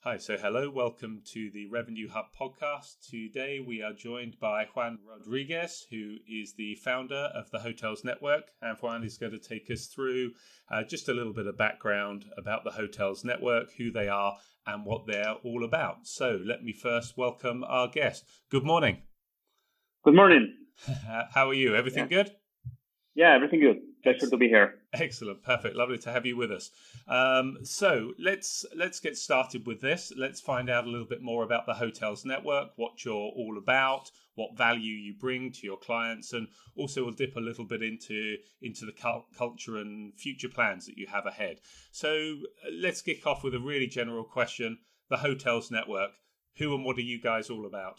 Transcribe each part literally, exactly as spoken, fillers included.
Hi, so hello, welcome to the Revenue Hub podcast. Today we are joined by Juan Rodriguez, who is the founder of the Hotels Network. And Juan is going to take us through uh, just a little bit of background about the Hotels Network, who they are and what they're all about. So let me first welcome our guest. Good morning. Good morning. How are you? Everything yeah. good? Yeah, everything good. Pleasure to be here. Excellent, perfect, lovely to have you with us. Um, so let's let's get started with this. Let's find out a little bit more about the Hotels Network, what you're all about, what value you bring to your clients, and also we'll dip a little bit into into the cult- culture and future plans that you have ahead. So let's kick off with a really general question: the Hotels Network. Who and what are you guys all about?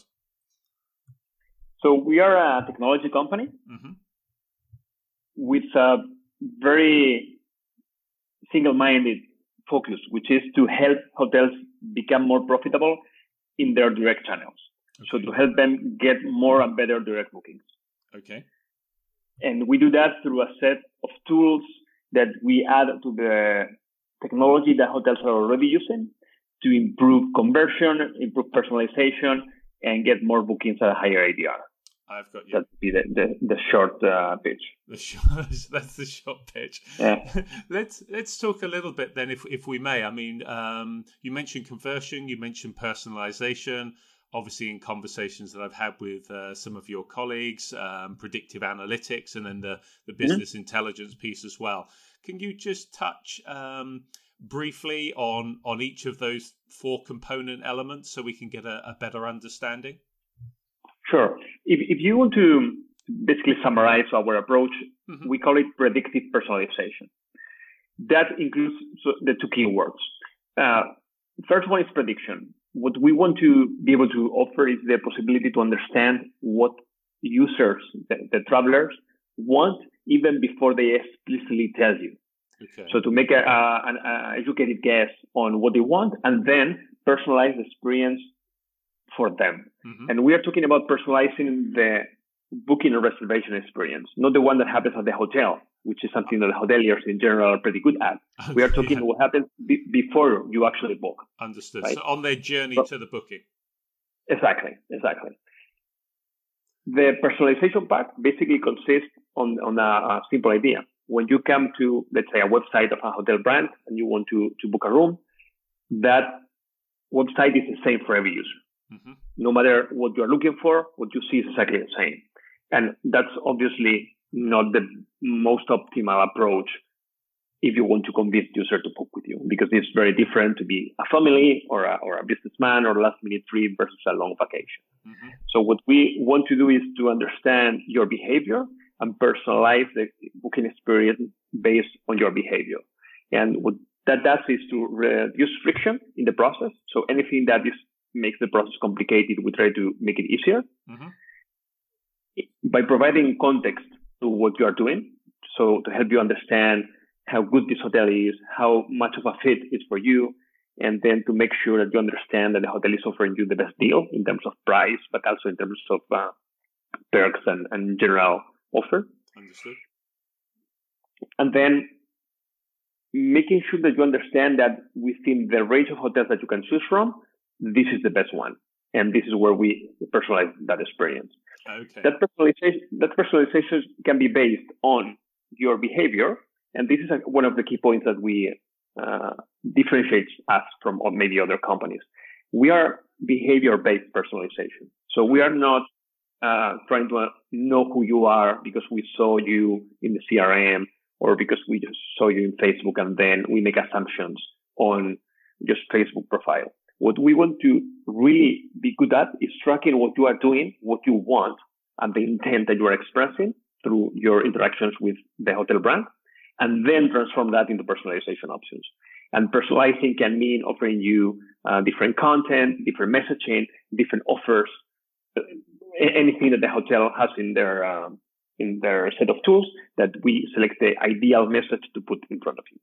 So we are a technology company. Mm-hmm. With a very single-minded focus, which is to help hotels become more profitable in their direct channels. Okay. So to help them get more and better direct bookings. Okay. And we do that through a set of tools that we add to the technology that hotels are already using to improve conversion, improve personalization, and get more bookings at a higher A D R. I've got you. That would be the, the, the short uh, pitch. The short, that's the short pitch. Yeah. let's let's talk a little bit then, if if we may. I mean, um, you mentioned conversion, you mentioned personalization. Obviously, in conversations that I've had with uh, some of your colleagues, um, predictive analytics, and then the the business mm-hmm. intelligence piece as well. Can you just touch um, briefly on on each of those four component elements so we can get a, a better understanding? Sure. If if you want to basically summarize our approach, mm-hmm. we call it predictive personalization. That includes the two key words. Uh, first one is prediction. What we want to be able to offer is the possibility to understand what users, the, the travelers, want even before they explicitly tell you. Okay. So to make a, a, an a educated guess on what they want and then personalize the experience for them. Mm-hmm. And we are talking about personalizing the booking and reservation experience, not the one that happens at the hotel, which is something that the hoteliers in general are pretty good at. Okay, we are talking yeah. what happens be- before you actually book. Understood. Right? So on their journey so, to the booking. Exactly, exactly. The personalization part basically consists on, on a, a simple idea. When you come to, let's say, a website of a hotel brand and you want to, to book a room, that website is the same for every user. Mm-hmm. No matter what you're looking for, what you see is exactly the same. And that's obviously not the most optimal approach if you want to convince the user to book with you, because it's very different to be a family or a, or a businessman or a last minute trip versus a long vacation. Mm-hmm. So what we want to do is to understand your behavior and personalize the booking experience based on your behavior. And what that does is to reduce friction in the process. So anything that is makes the process complicated, we try to make it easier mm-hmm. by providing context to what you are doing. So to help you understand how good this hotel is, how much of a fit it's for you, and then to make sure that you understand that the hotel is offering you the best deal in terms of price, but also in terms of uh, perks and, and general offer. Understood. And then making sure that you understand that within the range of hotels that you can choose from, this is the best one. And this is where we personalize that experience. Okay. That personalization, that personalization can be based on your behavior. And this is a, one of the key points that we uh, differentiates us from maybe other companies. We are behavior-based personalization. So we are not uh, trying to know who you are because we saw you in the C R M or because we just saw you in Facebook and then we make assumptions on just Facebook profile. What we want to really be good at is tracking what you are doing, what you want, and the intent that you are expressing through your interactions with the hotel brand, and then transform that into personalization options. And personalizing can mean offering you uh, different content, different messaging, different offers, anything that the hotel has in their uh, in their set of tools that we select the ideal message to put in front of you.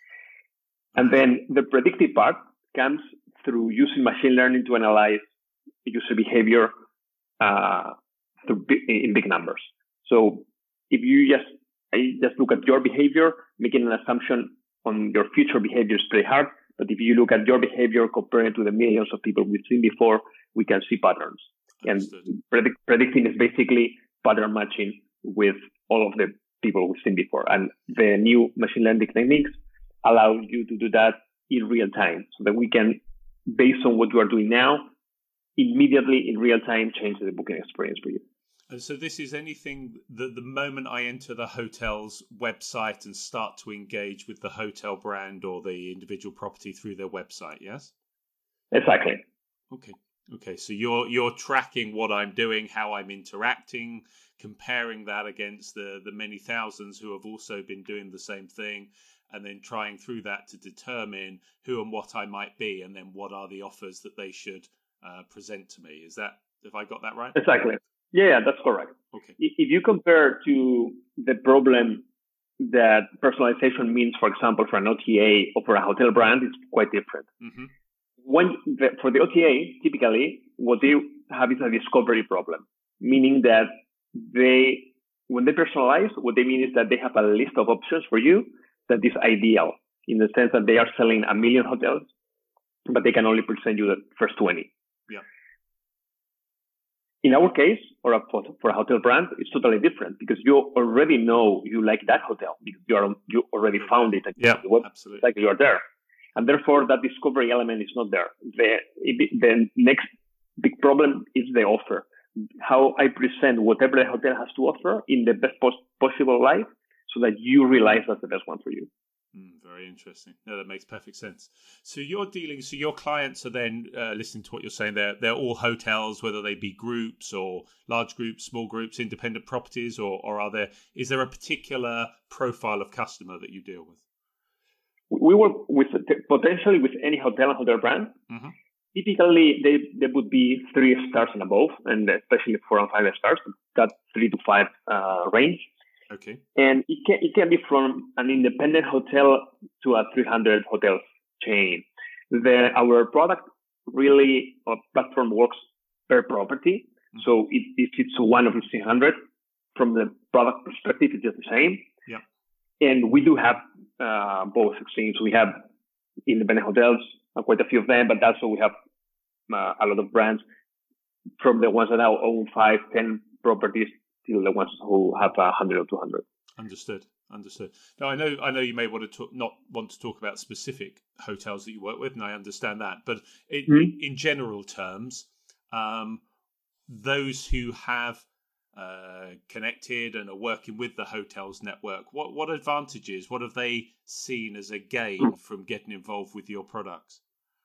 And then the predictive part comes through using machine learning to analyze user behavior uh, through big, in big numbers. So if you just just look at your behavior, making an assumption on your future behavior is pretty hard. But if you look at your behavior compared to the millions of people we've seen before, we can see patterns. Understood. And predict, predicting is basically pattern matching with all of the people we've seen before. And the new machine learning techniques allow you to do that in real time, so that we can, based on what you are doing now, immediately in real time change the booking experience for you. And so this is anything that the moment I enter the hotel's website and start to engage with the hotel brand or the individual property through their website, yes? Exactly. Okay. Okay. So you're you're tracking what I'm doing, how I'm interacting, comparing that against the, the many thousands who have also been doing the same thing, and then trying through that to determine who and what I might be, and then what are the offers that they should uh, present to me. Is that, have I got that right? Exactly. Yeah, yeah, that's correct. Okay. If you compare to the problem that personalization means, for example, for an O T A or for a hotel brand, it's quite different. Mm-hmm. When the, for the O T A, typically, what they have is a discovery problem, meaning that they, when they personalize, what they mean is that they have a list of options for you that is ideal, in the sense that they are selling a million hotels, but they can only present you the first twenty. Yeah. In our case, or a, for a hotel brand, it's totally different, because you already know you like that hotel because you are you already found it. Yeah, absolutely. Like you are there, and therefore that discovery element is not there. The the next big problem is the offer. How I present whatever the hotel has to offer in the best pos- possible light, so that you realize that's the best one for you. Mm, very interesting. No, that makes perfect sense. So you're dealing, so your clients are then uh, listening to what you're saying. They're they're all hotels, whether they be groups or large groups, small groups, independent properties, or or are there? Is there a particular profile of customer that you deal with? We work with potentially with any hotel and hotel brand. Mm-hmm. Typically, they they would be three stars and above, and especially four and five stars. That three to five uh, range. Okay. And it can it can be from an independent hotel to a three hundred hotels chain. The, our product really, our platform works per property. Mm-hmm. So it, if it's one of the three hundred, from the product perspective, it's just the same. Yeah. And we do have uh, both extremes. We have independent hotels, uh, quite a few of them, but also we have uh, a lot of brands, from the ones that now own five, ten properties, till the ones who have a hundred or two hundred. Understood. Understood. Now, I know, I know you may want to talk, not want to talk about specific hotels that you work with, and I understand that. But in, mm-hmm. in general terms, um, those who have uh, connected and are working with the hotels network, what what advantages, what have they seen as a gain mm-hmm. from getting involved with your products?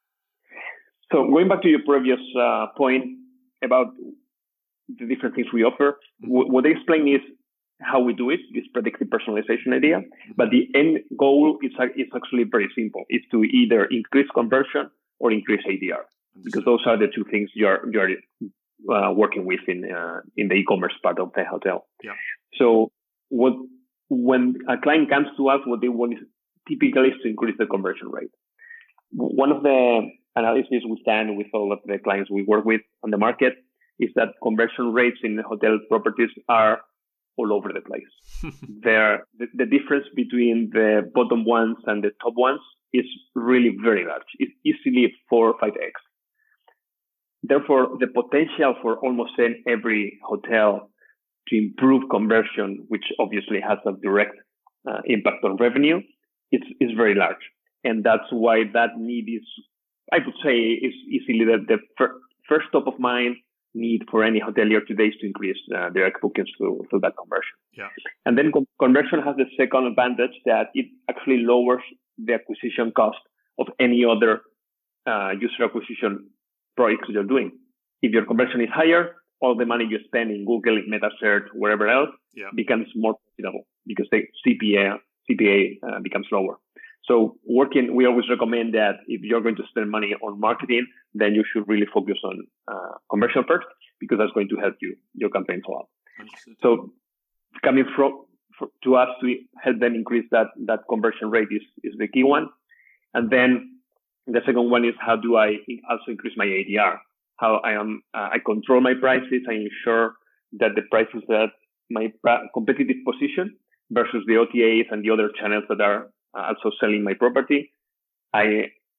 So, going back to your previous uh, point about the different things we offer, mm-hmm. what they explain is how we do it, this predictive personalization idea. Mm-hmm. But the end goal is, is actually very simple. It's to either increase conversion or increase A D R, because those are the two things you're you're uh, working with in uh, in the e-commerce part of the hotel. Yeah. So what when a client comes to us, what they want is typically is to increase the conversion rate. One of the analyses we stand with all of the clients we work with on the market is that conversion rates in hotel properties are all over the place. There, the, the difference between the bottom ones and the top ones is really very large. It's easily four or five x. Therefore, the potential for almost every hotel to improve conversion, which obviously has a direct uh, impact on revenue, it's, is very large. And that's why that need is, I would say, is easily the, the fir- first top of mind need for any hotelier today is to increase uh, direct bookings through, through that conversion. Yeah. And then con- conversion has the second advantage that it actually lowers the acquisition cost of any other uh, user acquisition projects you're doing. If your conversion is higher, all the money you spend in Google, in meta search, wherever else, yeah. becomes more profitable because the C P A, C P A uh, becomes lower. So working, we always recommend that if you're going to spend money on marketing, then you should really focus on uh, conversion first, because that's going to help you, your campaigns a lot. Understood. So coming from for, to us to help them increase that, that conversion rate is, is the key one. And then the second one is, how do I also increase my A D R? How I am, uh, I control my prices. I ensure that the prices that my competitive position versus the O T As and the other channels that are also selling my property, I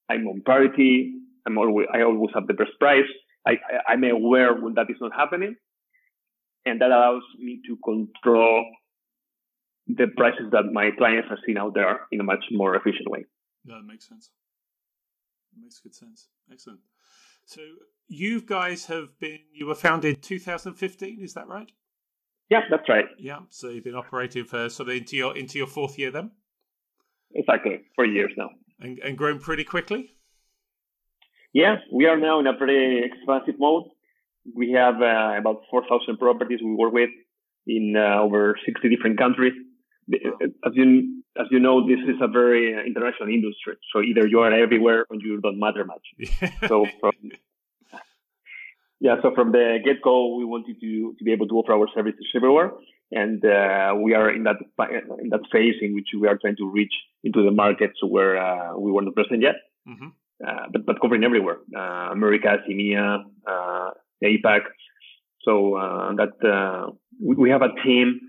I'm on parity. I'm always, I always have the best price. I, I, I'm aware when that is not happening. And that allows me to control the prices that my clients are seeing out there in a much more efficient way. Yeah, that makes sense. That makes good sense. Excellent. So you guys have been, you were founded two thousand fifteen, is that right? Yeah, that's right. Yeah. So you've been operating for sort of into your, into your fourth year then? Exactly. Four years now. And, and grown pretty quickly? Yeah, we are now in a very expansive mode. We have uh, about four thousand properties we work with in uh, over sixty different countries. Wow. As you as you know, this is a very international industry. So either you are everywhere or you don't matter much. Yeah. So from yeah, so from the get go, we wanted to to be able to offer our services everywhere, and uh, we are in that in that phase in which we are trying to reach into the markets where uh, we were not present yet, mm-hmm. uh, but but covering everywhere: uh, Americas, EMEA, uh, APAC. So uh, that uh, we, we have a team.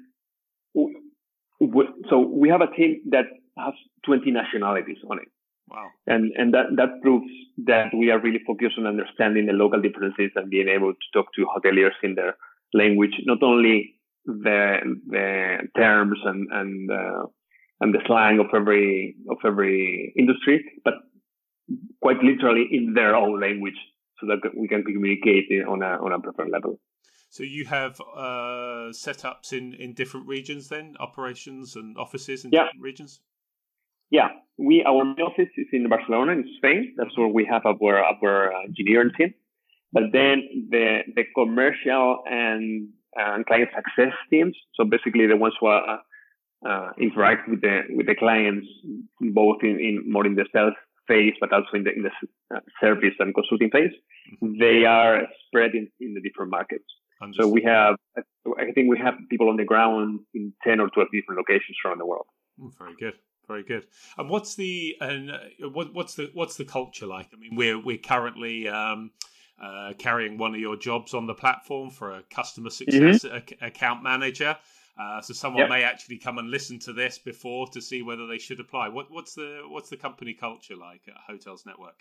So we have a team that has twenty nationalities on it. Wow. And and that, that proves that we are really focused on understanding the local differences and being able to talk to hoteliers in their language, not only the the terms and and uh, and the slang of every of every industry, but quite literally in their own language, so that we can communicate on a on a preferred level. So you have uh, setups in, in different regions then, operations and offices in yeah. different regions? Yeah, we our main office is in Barcelona, in Spain. That's where we have our our engineering team. But then the the commercial and and client success teams, so basically the ones who are, uh, interact with the with the clients, both in, in more in the sales phase, but also in the in the service and consulting phase, mm-hmm. they are spread in, in the different markets. Understood. So we have, I think we have people on the ground in ten or twelve different locations around the world. Oh, very good, very good. And what's the and uh, what, what's the what's the culture like? I mean, we're we're currently um, uh, carrying one of your jobs on the platform for a customer success mm-hmm. ac- account manager. Uh, so someone yep. may actually come and listen to this before to see whether they should apply. What what's the what's the company culture like at Hotels Network?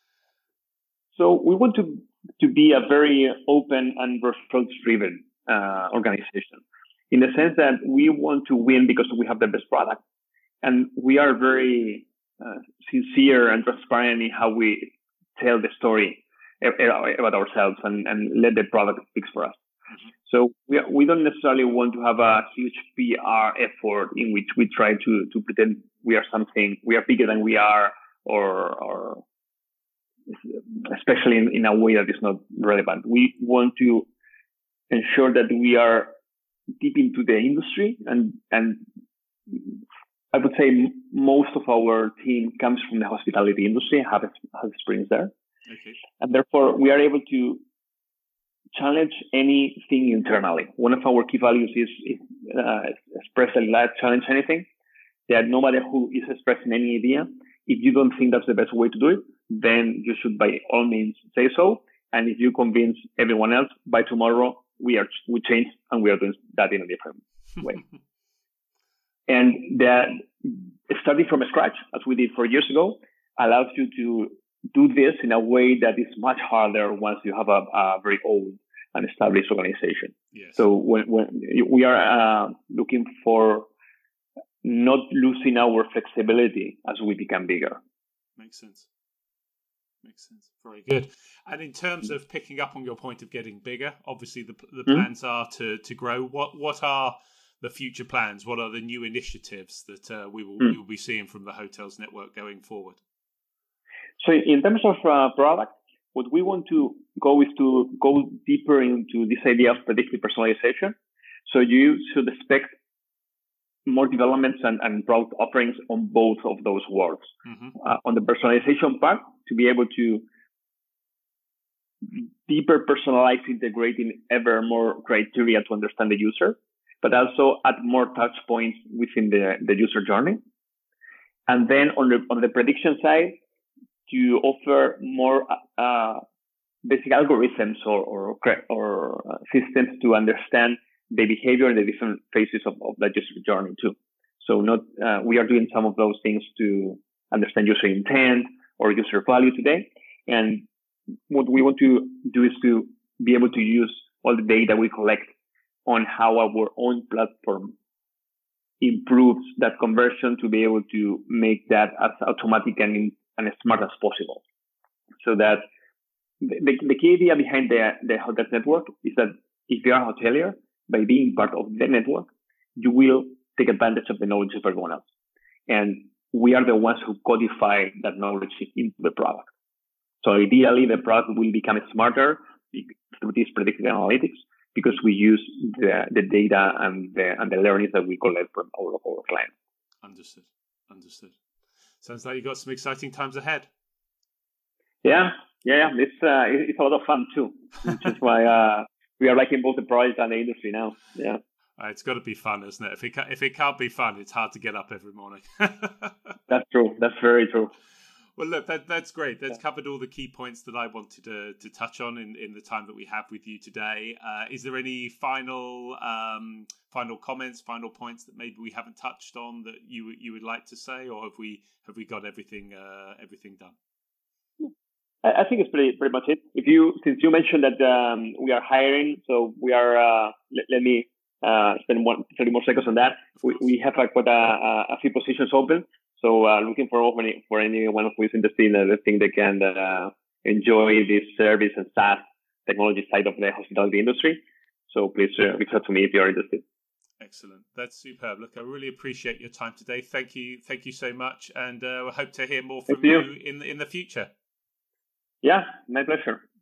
So we want to to be a very open and results-driven uh, organization, in the sense that we want to win because we have the best product, and we are very uh, sincere and transparent in how we tell the story about ourselves and, and let the product speak for us. Mm-hmm. So we we don't necessarily want to have a huge P R effort in which we try to to pretend we are something, we are bigger than we are, or or especially in, in a way that is not relevant. We want to ensure that we are deep into the industry, and and I would say most of our team comes from the hospitality industry, have has experience there, okay. And therefore we are able to challenge anything internally. One of our key values is, is uh, express and let challenge anything. That no matter who is expressing any idea, if you don't think that's the best way to do it, then you should by all means say so. And if you convince everyone else, by tomorrow we are we change and we are doing that in a different way. And that starting from scratch, as we did four years ago, allows you to do this in a way that is much harder once you have a, a very old and established organization. Yes. So when, when we are uh, looking for not losing our flexibility as we become bigger. Makes sense. Makes sense. Very good. And in terms of picking up on your point of getting bigger, obviously the the mm-hmm. plans are to to grow. What what are the future plans? What are the new initiatives that uh, we will mm-hmm. we will be seeing from the Hotels Network going forward? So in terms of uh, product, what we want to go is to go deeper into this idea of predictive personalization. So you should expect more developments and, and product offerings on both of those worlds. Mm-hmm. Uh, on the personalization part, to be able to deeper personalize, integrating ever more criteria to understand the user, but also add more touch points within the, the user journey. And then on the, on the prediction side, to offer more uh, basic algorithms or or, or uh, systems to understand the behavior in the different phases of, of that user journey too. So not uh, we are doing some of those things to understand user intent or user value today. And what we want to do is to be able to use all the data we collect on how our own platform improves that conversion to be able to make that as automatic and, and as smart as possible. So that the, the key idea behind the, the Hotels network is that if you are a hotelier, by being part of the network, you will take advantage of the knowledge of everyone else. And we are the ones who codify that knowledge into the product. So ideally, the product will become smarter through these predictive analytics because we use the, the data and the, and the learnings that we collect from all of our clients. Understood. Understood. Sounds like you've got some exciting times ahead. Yeah, yeah, it's uh, it's a lot of fun too, which is why uh, we are liking both the project and the industry now. Yeah. Uh, it's got to be fun, isn't it? If it ca- if it can't be fun, it's hard to get up every morning. That's true. That's very true. Well, look, that that's great. That's covered all the key points that I wanted to to touch on in, in the time that we have with you today. Uh, is there any final um, final comments, final points that maybe we haven't touched on that you you would like to say, or have we have we got everything uh, everything done? I think it's pretty pretty much it. If you since you mentioned that um, we are hiring, so we are. Uh, let, let me uh, spend one, thirty more seconds on that. We we have like quite a, a few positions open. So uh, looking for any, for anyone who is interested in uh, think they can uh, enjoy this service and SaaS technology side of the hospitality industry. So please uh, reach out to me if you are interested. Excellent. That's superb. Look, I really appreciate your time today. Thank you. Thank you so much. And uh, I hope to hear more from you. you in in the future. Yeah, my pleasure.